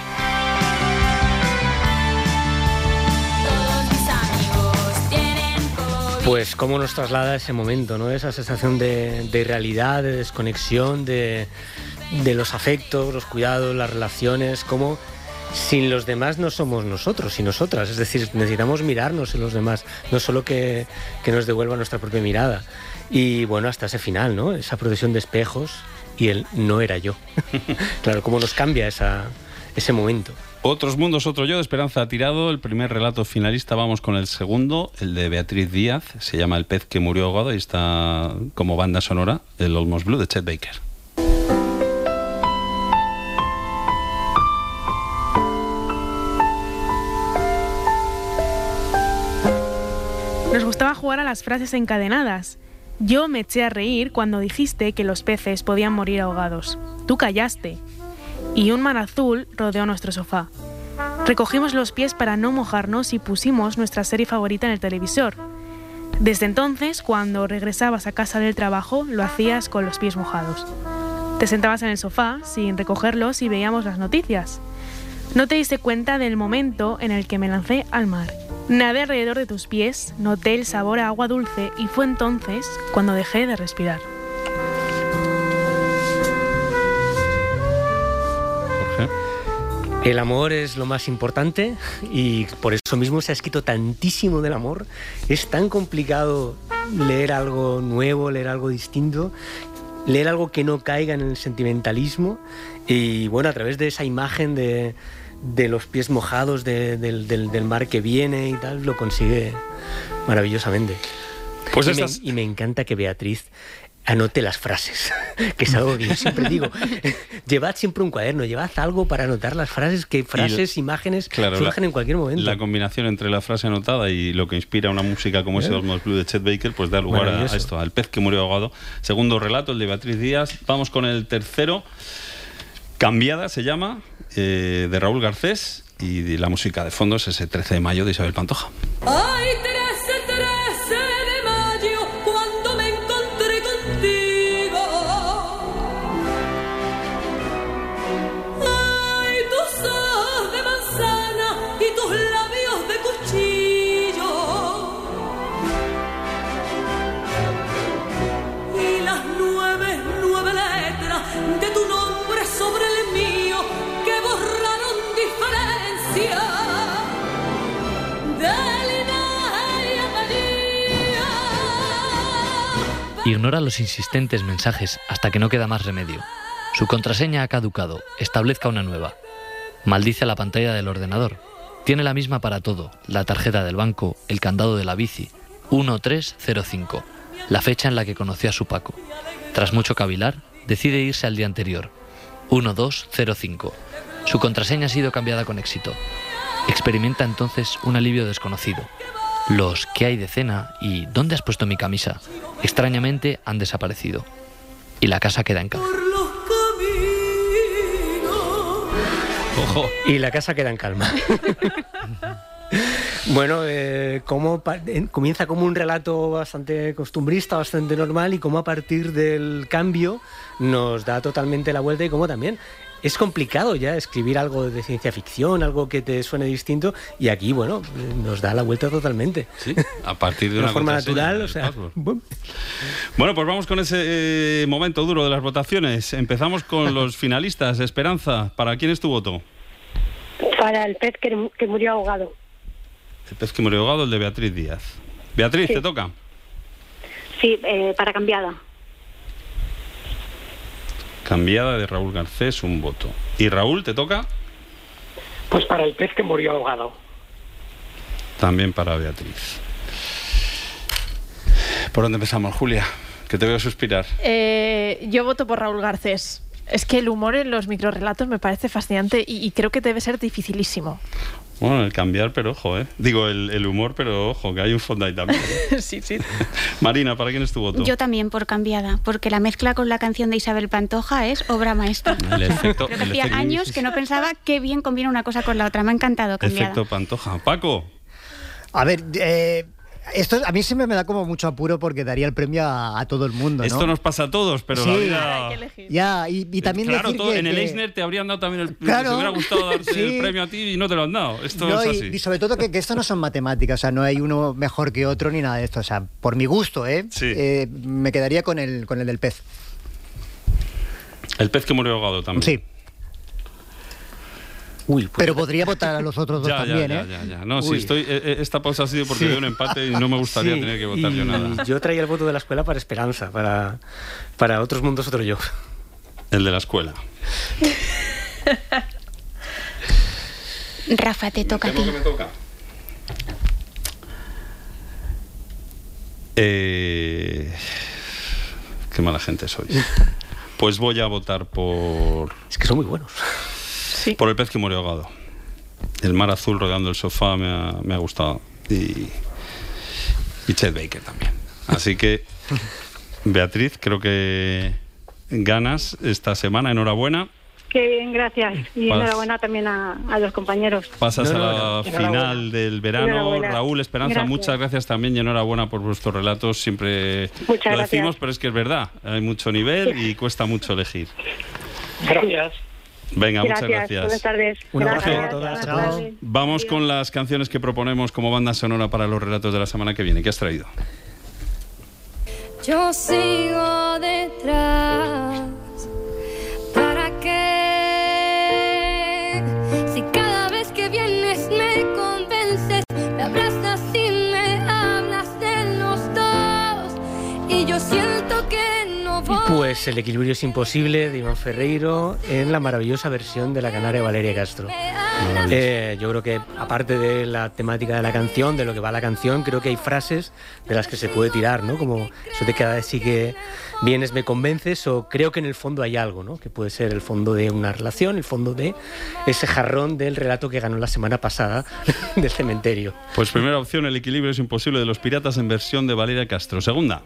Pues cómo nos traslada ese momento, ¿no? Esa sensación de irrealidad, de desconexión, de los afectos, los cuidados, las relaciones, cómo sin los demás no somos nosotros y nosotras. Es decir, necesitamos mirarnos en los demás, no solo que nos devuelva nuestra propia mirada. Y bueno, hasta ese final, ¿no? Esa procesión de espejos y el no era yo. Claro, cómo nos cambia ese momento.
Otros mundos, otro yo, de Esperanza Tirado. El primer relato finalista, vamos con el segundo, el de Beatriz Díaz. Se llama El pez que murió ahogado y está como banda sonora el Almost Blue de Chet Baker.
Nos gustaba jugar a las frases encadenadas. Yo me eché a reír cuando dijiste que los peces podían morir ahogados. Tú callaste. Y un mar azul rodeó nuestro sofá. Recogimos los pies para no mojarnos y pusimos nuestra serie favorita en el televisor. Desde entonces, cuando regresabas a casa del trabajo, lo hacías con los pies mojados. Te sentabas en el sofá sin recogerlos y veíamos las noticias. No te diste cuenta del momento en el que me lancé al mar. Nadé alrededor de tus pies, noté el sabor a agua dulce y fue entonces cuando dejé de respirar.
El amor es lo más importante y por eso mismo se ha escrito tantísimo del amor. Es tan complicado leer algo nuevo, leer algo distinto, leer algo que no caiga en el sentimentalismo. Y bueno, a través de esa imagen de los pies mojados, del mar que viene y tal, lo consigue maravillosamente. Pues y me encanta que Beatriz anote las frases, que es algo que yo siempre digo. Llevad siempre un cuaderno, llevad algo para anotar las frases, que frases, imágenes surgen en cualquier momento.
La combinación entre la frase anotada y lo que inspira una música como ese Almost Blue de Chet Baker, pues da lugar a esto, al pez que murió ahogado. Segundo relato, el de Beatriz Díaz. Vamos con el tercero, Cambiada se llama, de Raúl Garcés, y la música de fondo es ese 13 de mayo de Isabel Pantoja.
Ay, 13 de mayo, cuando me encontré contigo. Ay, tus ojos de manzana y tus labios de cuchillo. Y las 9 letras de tu nombre sobre el mío que borraron diferencia.
Ignora los insistentes mensajes hasta que no queda más remedio. Su contraseña ha caducado. Establezca una nueva. Maldice la pantalla del ordenador. Tiene la misma para todo, la tarjeta del banco, el candado de la bici. 1305, la fecha en la que conoció a su Paco. Tras mucho cavilar, decide irse al día anterior. 1205. Su contraseña ha sido cambiada con éxito. Experimenta entonces un alivio desconocido. Los ¿qué hay de cena? Y ¿dónde has puesto mi camisa? Extrañamente han desaparecido. Y la casa queda en calma.
Ojo. Y la casa queda en calma. Bueno, comienza como un relato bastante costumbrista, bastante normal, y cómo a partir del cambio nos da totalmente la vuelta, y cómo también es complicado ya escribir algo de ciencia ficción, algo que te suene distinto, y aquí, bueno, nos da la vuelta totalmente.
Sí, a partir de
una forma natural, o sea...
Bueno, pues vamos con ese momento duro de las votaciones. Empezamos con los finalistas. Esperanza, ¿para quién es tu voto?
Para el pez que murió ahogado.
El pez que murió ahogado, el de Beatriz Díaz. Beatriz,
Sí.
¿te toca?
Sí, para Cambiada.
Cambiada, de Raúl Garcés, un voto. ¿Y Raúl, te toca?
Pues para el pez que murió ahogado.
También para Beatriz. ¿Por dónde empezamos, Julia? Que te veo suspirar.
Yo voto por Raúl Garcés. Es que el humor en los microrrelatos me parece fascinante y creo que debe ser dificilísimo.
Bueno, el cambiar, pero ojo, ¿eh? Digo, el humor, pero ojo, que hay un fondo ahí también.
Sí, sí.
Marina, ¿para quién es tu voto?
Yo también por Cambiada, porque la mezcla con la canción de Isabel Pantoja es obra maestra.
El efecto...
Creo que hacía años que no pensaba qué bien combina una cosa con la otra. Me ha encantado Cambiada.
Efecto Pantoja. Paco.
A ver, esto a mí siempre me da como mucho apuro porque daría el premio a todo el mundo, ¿no?
Esto nos pasa a todos, pero
Sí.
la vida...
Hay que elegir. Ya, y también
claro,
decir
todo,
que...
en el
que-
Eisner te habrían dado también el...
Claro.
Te hubiera gustado darte
Sí.
el premio a ti y no te lo han dado. Esto
No,
es así.
y sobre todo que esto no son matemáticas, o sea, no hay uno mejor que otro ni nada de esto. O sea, por mi gusto,
Sí.
me quedaría con el del pez.
El pez que murió ahogado también.
Sí. Pero podría votar a los otros dos también, ¿eh?
Ya. No, si estoy... esta pausa ha sido porque
Sí.
veo un empate y no me gustaría
Sí,
tener que votar yo nada.
Yo traía el voto de la escuela para Esperanza, para Otros Mundos, Otro Yo.
El de la escuela.
Rafa, te toca a ti.
me toca? Qué mala gente soy. Pues voy a votar por...
Es que son muy buenos.
Por el pez que murió ahogado. El mar azul rodeando el sofá me ha gustado. Y Chet Baker también. Así que, Beatriz, creo que ganas esta semana. Enhorabuena.
Qué bien, gracias. Y
Pas-
enhorabuena también a los compañeros.
Pasas a la
Enhorabuena.
final del verano.
Enhorabuena.
Raúl, Esperanza,
Gracias.
muchas gracias también y enhorabuena por vuestros relatos. Siempre
Muchas
lo
gracias.
decimos, pero es que es verdad. Hay mucho nivel y cuesta mucho elegir.
Gracias.
Venga, muchas gracias.
Buenas tardes.
Un abrazo
Gracias.
a todas.
Buenas
Chao.
tardes.
Vamos con las canciones que proponemos como banda sonora para los relatos de la semana que viene. ¿Qué has traído?
Yo sigo detrás. ¿Para qué? Si cada vez que vienes me convences, me abrazas y me hablas de los dos. Y yo siento que no voy.
Pues El equilibrio es imposible, de Iván Ferreiro, en la maravillosa versión de la canaria Valeria Castro. Yo creo que, aparte de la temática de la canción, de lo que va la canción, creo que hay frases de las que se puede tirar, ¿no? Como eso de cada vez sí que vienes me convences, o creo que en el fondo hay algo, ¿no? Que puede ser el fondo de una relación, el fondo de ese jarrón del relato que ganó la semana pasada del cementerio.
Pues primera opción, El equilibrio es imposible, de Los Piratas, en versión de Valeria Castro. Segunda.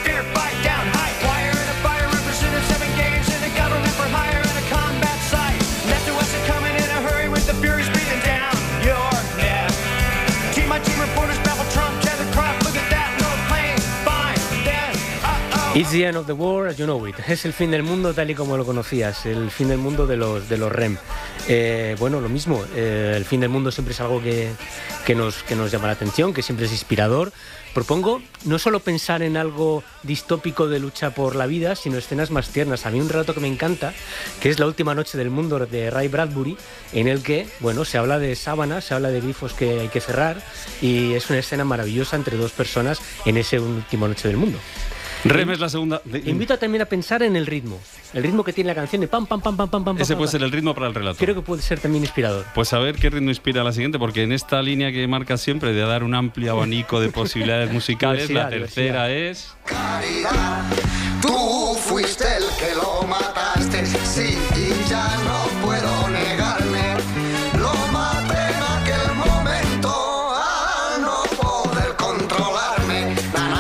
It's the end of the world as you know it. Es el fin del mundo tal y como lo conocías, el fin del mundo de los REM. Bueno, lo mismo, el fin del mundo siempre es algo que nos llama la atención, que siempre es inspirador. Propongo no solo pensar en algo distópico de lucha por la vida, sino escenas más tiernas. A mí un relato que me encanta, que es La última noche del mundo, de Ray Bradbury, en el que, bueno, se habla de sábanas, se habla de grifos que hay que cerrar, y es una escena maravillosa entre dos personas en ese última noche del mundo.
Rem es la segunda.
Invito también a pensar en el ritmo que tiene la canción, de pam, pam, pam, pam, pam, pam.
Ese
pam,
puede
pam.
ser el ritmo para el relato.
Creo que puede ser también inspirador.
Pues a ver qué ritmo inspira la siguiente, porque en esta línea que marca siempre de dar un amplio abanico de posibilidades musicales, la tercera es...
Caridad, tú fuiste el que lo mataste, sí, y ya no puedo negarme. Lo maté en aquel momento al no poder controlarme.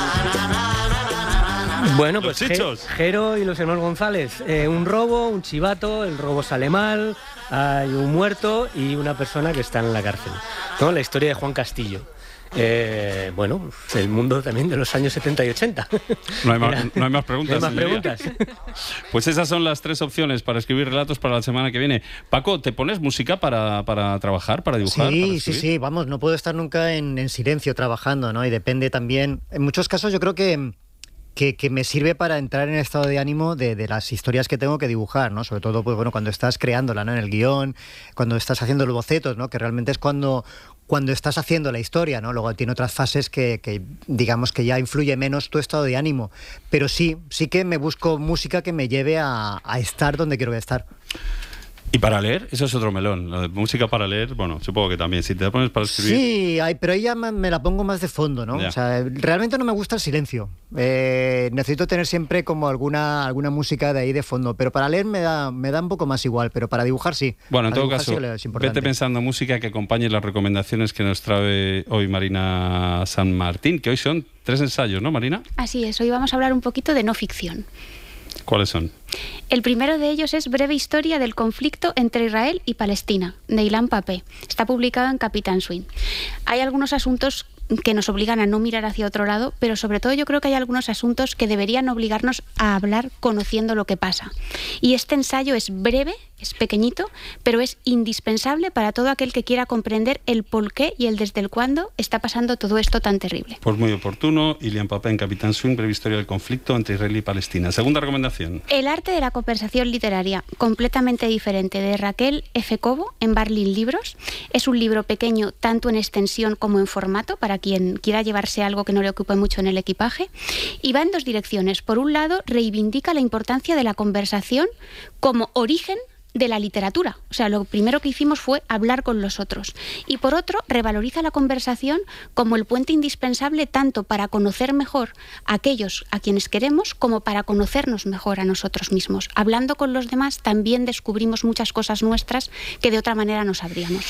Bueno, pues Jero y los hermanos González, un robo, un chivato, el robo sale mal, hay un muerto y una persona que está en la cárcel, ¿no? La historia de Juan Castillo. Bueno, el mundo también de los años 70 y 80.
No hay más preguntas.
No hay más preguntas.
Pues esas son las 3 opciones para escribir relatos para la semana que viene. Paco, ¿te pones música para trabajar, para dibujar?
Sí, vamos, no puedo estar nunca en silencio trabajando, ¿no? Y depende también, en muchos casos yo creo que me sirve para entrar en el estado de ánimo de las historias que tengo que dibujar, ¿no? Sobre todo, pues bueno, cuando estás creándola, ¿no? En el guión, cuando estás haciendo los bocetos, ¿no? Que realmente es cuando estás haciendo la historia, ¿no? Luego tiene otras fases que digamos que ya influye menos tu estado de ánimo. Pero sí que me busco música que me lleve a estar donde quiero estar.
¿Y para leer? Eso es otro melón. La música para leer, bueno, supongo que también. Si te pones para escribir...
Sí, pero ahí ya me la pongo más de fondo, ¿no?
Ya.
O sea, realmente no me gusta el silencio. Necesito tener siempre como alguna música de ahí de fondo. Pero para leer me da un poco más igual, pero para dibujar sí.
Bueno, en
para
todo caso, vete pensando música que acompañe las recomendaciones que nos trae hoy Marina San Martín, que hoy son 3 ensayos, ¿no, Marina?
Así es, hoy vamos a hablar un poquito de no ficción.
¿Cuáles son?
El primero de ellos es Breve historia del conflicto entre Israel y Palestina, de Ilan Pappé. Está publicado en Capitán Swing. Hay algunos asuntos que nos obligan a no mirar hacia otro lado, pero sobre todo yo creo que hay algunos asuntos que deberían obligarnos a hablar conociendo lo que pasa. Y este ensayo es breve, es pequeñito, pero es indispensable para todo aquel que quiera comprender el por qué y el desde el cuándo está pasando todo esto tan terrible.
Pues muy oportuno. Ilan Pappé en Capitán Swing, Breve historia del conflicto entre Israel y Palestina. Segunda recomendación.
El arte de la conversación literaria, completamente diferente, de Raquel F. Cobo en Barlin Libros. Es un libro pequeño tanto en extensión como en formato, para quien quiera llevarse algo que no le ocupe mucho en el equipaje, y va en 2 direcciones. Por un lado, reivindica la importancia de la conversación como origen de la literatura. O sea, lo primero que hicimos fue hablar con los otros. Y por otro, revaloriza la conversación como el puente indispensable tanto para conocer mejor a aquellos a quienes queremos como para conocernos mejor a nosotros mismos. Hablando con los demás también descubrimos muchas cosas nuestras que de otra manera no sabríamos.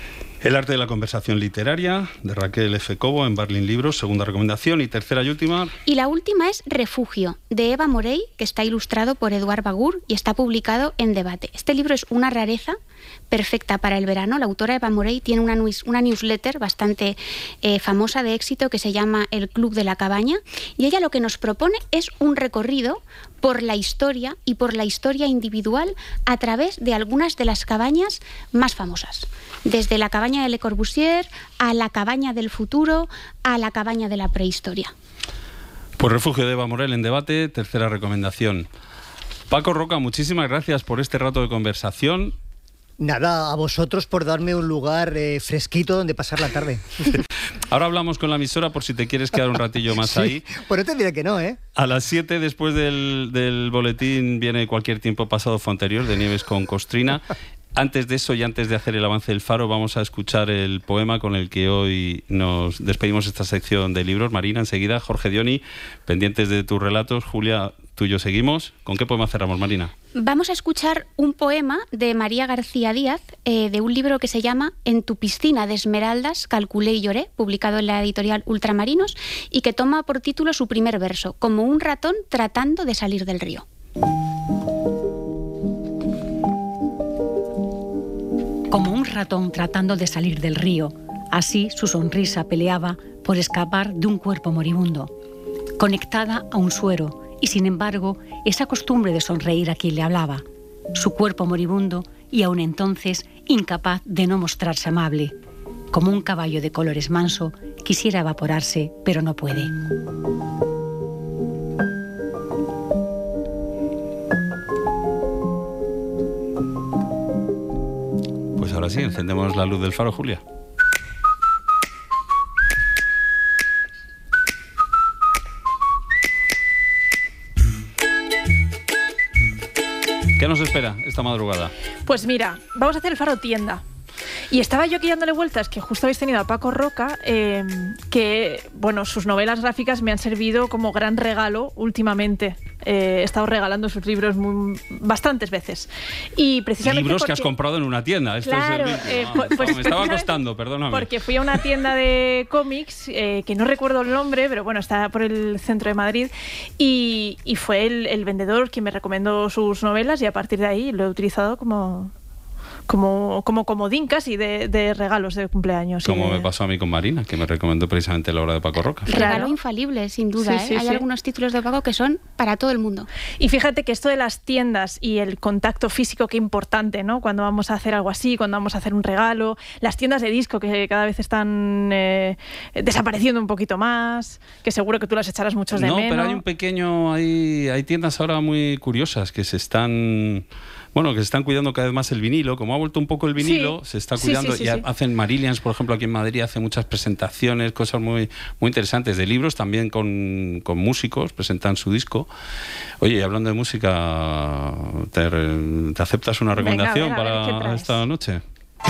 El arte de la conversación literaria, de Raquel F. Cobo en Barlin Libros, segunda recomendación. Y tercera y última.
Y la última es Refugio, de Eva Morey, que está ilustrado por Eduard Bagur y está publicado en Debate. Este libro es una rareza perfecta para el verano. La autora Eva Morey tiene una newsletter bastante famosa, de éxito, que se llama El Club de la Cabaña, y ella lo que nos propone es un recorrido por la historia y por la historia individual a través de algunas de las cabañas más famosas. Desde la cabaña de Le Corbusier a la cabaña del futuro a la cabaña de la prehistoria.
Pues Refugio de Eva Morel en Debate, tercera recomendación. Paco Roca, muchísimas gracias por este rato de conversación.
Nada, a vosotros por darme un lugar fresquito donde pasar la tarde.
Ahora hablamos con la emisora por si te quieres quedar un ratillo más
sí,
ahí.
Pues no te diré que no, ¿eh?
A las 7 después del boletín viene Cualquier tiempo pasado fue anterior, de Nieves con Costrina. Antes de eso y antes de hacer el avance del faro, vamos a escuchar el poema con el que hoy nos despedimos esta sección de libros. Marina, enseguida. Jorge Dioni, pendientes de tus relatos. Julia, tú y yo seguimos. ¿Con qué poema cerramos, Marina?
Vamos a escuchar un poema de María García Díaz, de un libro que se llama En tu piscina de esmeraldas calculé y lloré, publicado en la editorial Ultramarinos, y que toma por título su primer verso, Como un ratón tratando de salir del río.
Como un ratón tratando de salir del río, así su sonrisa peleaba por escapar de un cuerpo moribundo, conectada a un suero, y sin embargo, esa costumbre de sonreír a quien le hablaba, su cuerpo moribundo y aún entonces incapaz de no mostrarse amable. Como un caballo de colores manso, quisiera evaporarse, pero no puede.
Pues ahora sí, encendemos la luz del faro, Julia. ¿Qué nos espera esta madrugada?
Pues mira, vamos a hacer el Faro Tienda. Y estaba yo aquí dándole vueltas, que justo habéis tenido a Paco Roca, que, bueno, sus novelas gráficas me han servido como gran regalo últimamente. He estado regalando sus libros bastantes veces. Y precisamente
libros que has comprado en una tienda. Esto
claro,
pues me estaba costando, perdóname.
Porque fui a una tienda de cómics, que no recuerdo el nombre, pero bueno, está por el centro de Madrid, y fue el vendedor quien me recomendó sus novelas, y a partir de ahí lo he utilizado como comodín casi de regalos de cumpleaños.
Como me pasó a mí con Marina, que me recomendó precisamente la obra de Paco Roca.
Regalo infalible, sin duda.
Sí, sí,
Hay
sí.
algunos títulos de Paco que son para todo el mundo.
Y fíjate que esto de las tiendas y el contacto físico, qué importante, ¿no? Cuando vamos a hacer algo así, cuando vamos a hacer un regalo. Las tiendas de disco que cada vez están desapareciendo un poquito más, que seguro que tú las echarás muchos de menos.
No, pero hay un pequeño... Hay tiendas ahora muy curiosas que se están cuidando cada vez más el vinilo. Como ha vuelto un poco el vinilo, se está cuidando.
Sí.
Hacen Marillions, por ejemplo, aquí en Madrid, hace muchas presentaciones, cosas muy, muy interesantes de libros, también con músicos, presentan su disco. Oye, hablando de música, ¿te aceptas una recomendación para esta noche?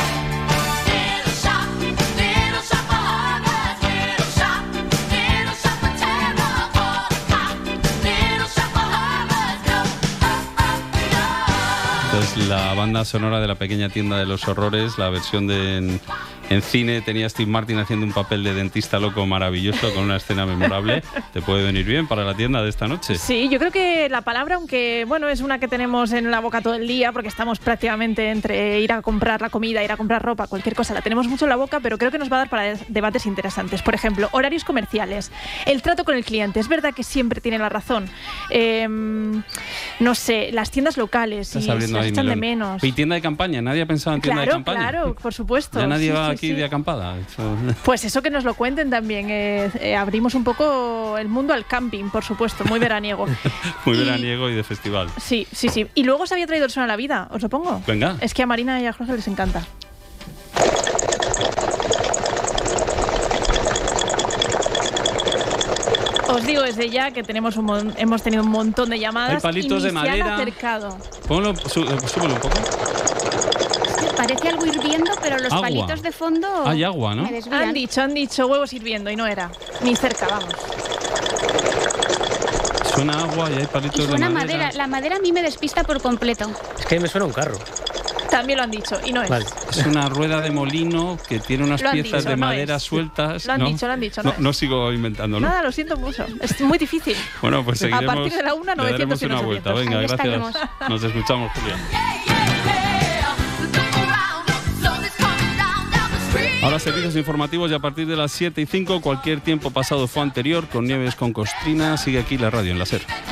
La banda sonora de La pequeña tienda de los horrores, la versión en cine, tenía Steve Martin haciendo un papel de dentista loco maravilloso con una escena memorable. ¿Te puede venir bien para la tienda de esta noche?
Sí, yo creo que la palabra, aunque bueno, es una que tenemos en la boca todo el día, porque estamos prácticamente entre ir a comprar la comida, ir a comprar ropa, cualquier cosa, la tenemos mucho en la boca, pero creo que nos va a dar para debates interesantes. Por ejemplo, horarios comerciales, el trato con el cliente. Es verdad que siempre tiene la razón. No sé, las tiendas locales, y se las echan de menos.
¿Y tienda de campaña? ¿Nadie ha pensado en tienda de campaña?
Claro, por supuesto.
Ya nadie va aquí de acampada.
Pues eso, que nos lo cuenten también. Abrimos un poco el mundo al camping, por supuesto, muy veraniego.
Muy veraniego y de festival.
Sí. Y luego os había traído el Son a la Vida, ¿os lo pongo?
Venga.
Es que a Marina y a Jorge les encanta. Os digo desde ya que hemos tenido un montón de llamadas.
Hay palitos de madera.
Se han acercado.
Súbelo un poco.
Parece algo hirviendo, pero los palitos de fondo...
Hay agua, ¿no?
Han dicho huevos hirviendo y no era. Ni cerca, vamos.
Suena agua y hay palitos de madera.
La madera a mí me despista por completo.
Es que me suena un carro.
También lo han dicho y no es.
Vale. Es una rueda de molino que tiene unas piezas de madera sueltas.
Lo han dicho.
No sigo inventando, ¿no?
Nada, lo siento mucho. Es muy difícil.
Bueno, pues seguiremos.
A partir de la 1, 900 y
una vuelta. Venga, gracias. Nos escuchamos, Julia. Ahora servicios informativos y a partir de las 7:05, cualquier tiempo pasado fue anterior, con Nieves con Costrina. Sigue aquí la radio en la SER.